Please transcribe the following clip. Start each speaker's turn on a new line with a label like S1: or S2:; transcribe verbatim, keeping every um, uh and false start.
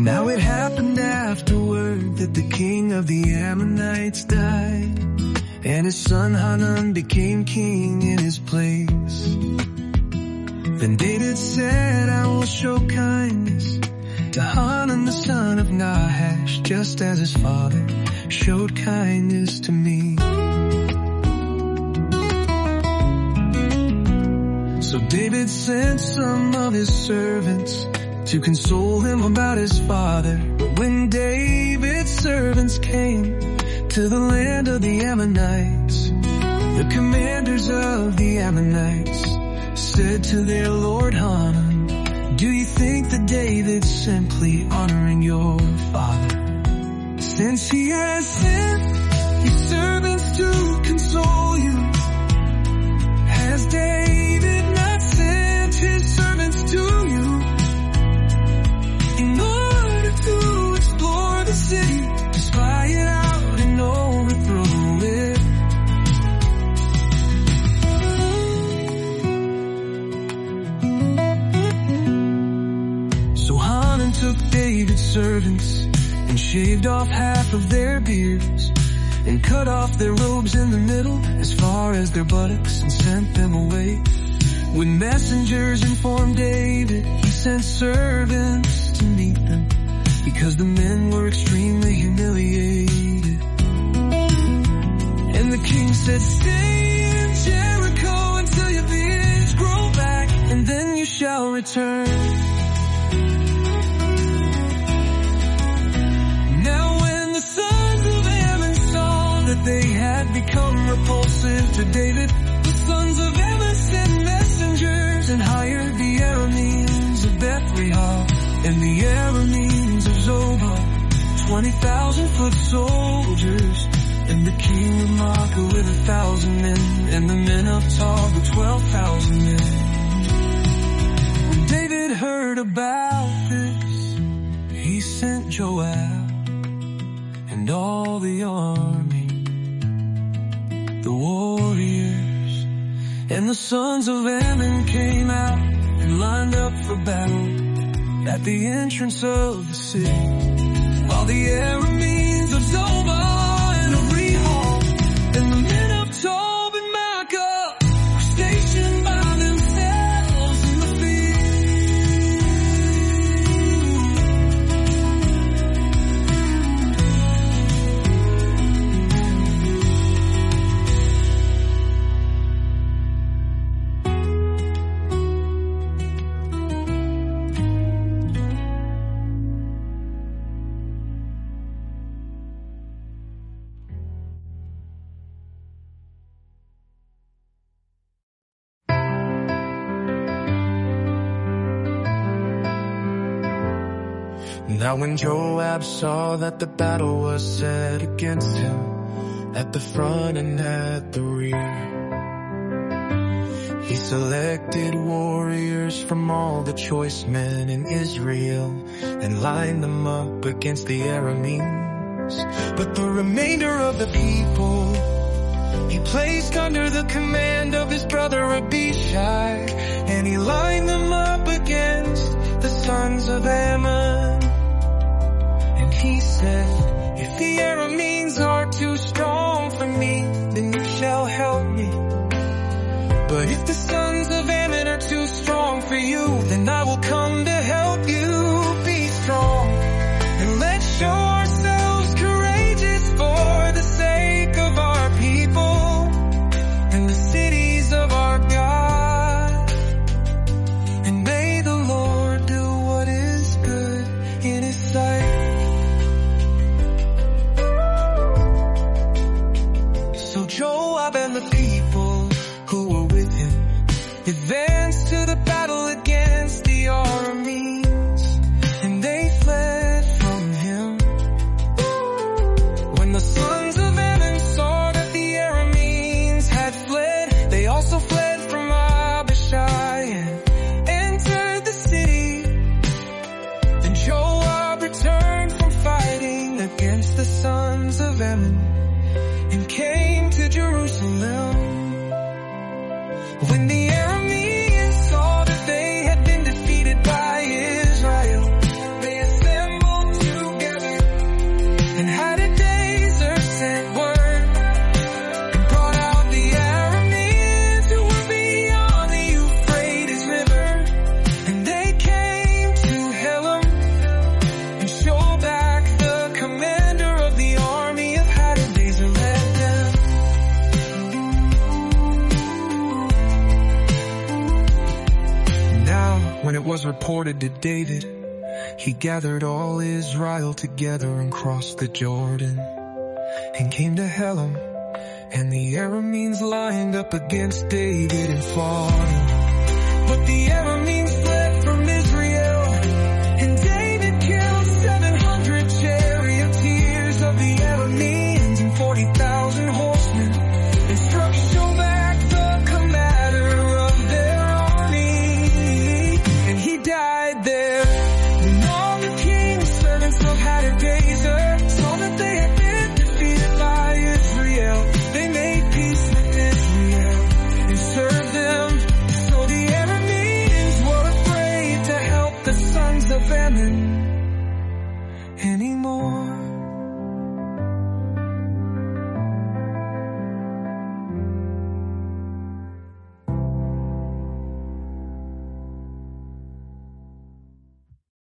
S1: Now it happened afterward that the king of the Ammonites died, and his son Hanun became king in his place. Then David said, I will show kindness to Hanun the son of Nahash, just as his father showed kindness to me. So David sent some of his servants to console him about his father. But when David's servants came to the land of the Ammonites, the commanders of the Ammonites said to their lord Hanun, do you think that David's simply honoring your father, since he has sent his servants to console you? Has David not sent his servants to you in order to explore the city, to spy it out and overthrow it? So Hanun took David's servants and shaved off half of their beards, and cut off their robes in the middle as far as their buttocks, and sent them away. When messengers informed David, he sent servants to meet them, because the men were extremely humiliated. And the king said, stay in Jericho until your beards grow back, and then you shall return. Now when the sons of Ammon saw that they had become repulsive to David, the sons of Ammon sent messengers and hired the Arameans of Beth-rehob and the Arameans of Zobah, twenty thousand foot soldiers, and the king of Maacah with a thousand men, and the men of Tob with twelve thousand men. When David heard about this, he sent Joab and all the army, the warriors, and the sons of Ammon came out and lined up for battle at the entrance of the city, while the Arameans of Zobah and of Rehob and the men of Tob and Maacah were stationed by themselves in the Now when Joab saw that the battle was set against him, at the front and at the rear, he selected warriors from all the choice men in Israel and lined them up against the Arameans. But the remainder of the people he placed under the command of his brother Abishai, and he lined them up against the sons of Ammon. And he said, if the Arameans are too strong for me, then you shall help me. But if the sons of Ammon are too strong for you, then I will come to help you. Be strong and let's show ourselves courageous for the sake of our people and the cities of our God. And may the Lord do what is good in his sight. So Joab and the people who were with him advanced to the battle against the Arameans, and they fled from him. When the sons of Ammon saw that the Arameans had fled, they also fled from Abishai and entered the city. Then Joab returned from fighting against the sons of Ammon and came to Jerusalem. When the Arameans When it was reported to David, he gathered all Israel together and crossed the Jordan and came to Helam, and the Arameans lined up against David and fought him.